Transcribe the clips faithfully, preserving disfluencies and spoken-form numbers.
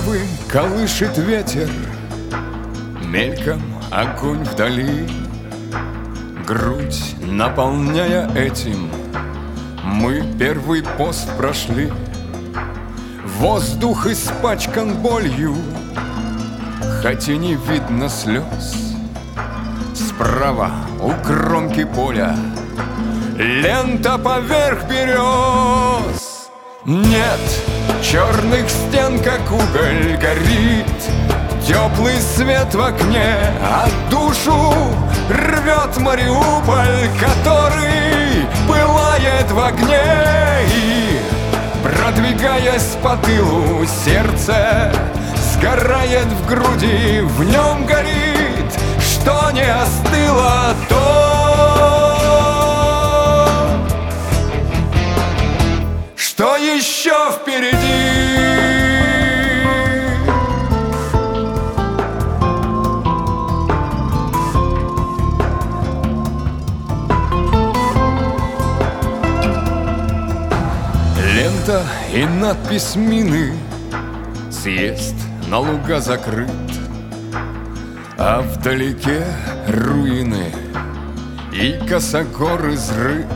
Травы колышет ветер, мельком огонь вдали. Грудь наполняя этим, мы первый пост прошли. Воздух испачкан болью, хоть и не видно слез. Справа у кромки поля лента поверх берез. Нет черных стен, как уголь горит теплый свет в окне, а душу рвет Мариуполь, который пылает в огне. И, продвигаясь по тылу, сердце сгорает в груди, в нем горит, что не остыло то, что еще впереди. Лента и надпись мины, съезд на луга закрыт, а вдалеке руины и косогор изрыт.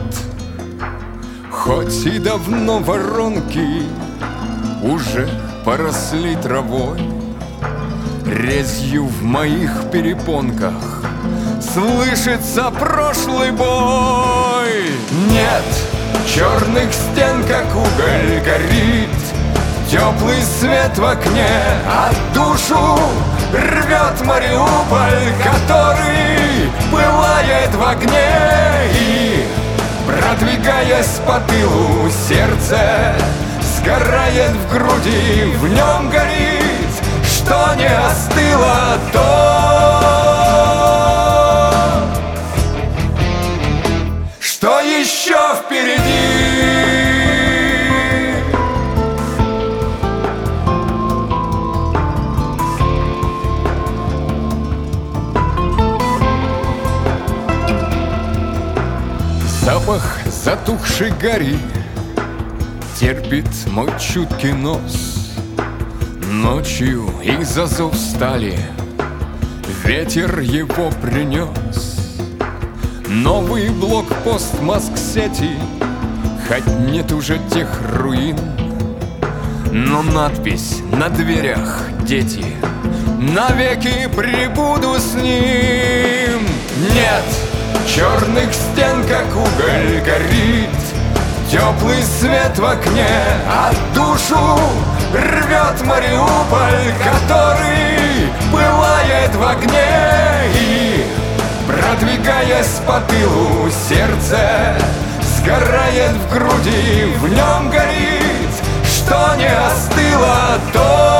Хоть и давно воронки уже поросли травой, резью в моих перепонках слышится прошлый бой. Нет черных стен, как уголь горит теплый свет в окне, а душу рвет Мариуполь, который пылает в огне. И, продвигаясь по тылу, сердце сгорает в груди, в нем горит, что не остыло то, что еще впереди. Запах затухшей гари терпит мой чуткий нос. Ночью из азов стали ветер его принес. Новый блокпост Москсети, хоть нет уже тех руин, но надпись на дверях: дети, навеки пребуду с ним. Нет черных стен, как уголь горит теплый свет в окне, а душу рвет Мариуполь, который пылает в огне. И, продвигаясь по тылу, сердце сгорает в груди, в нем горит, что не остыло то,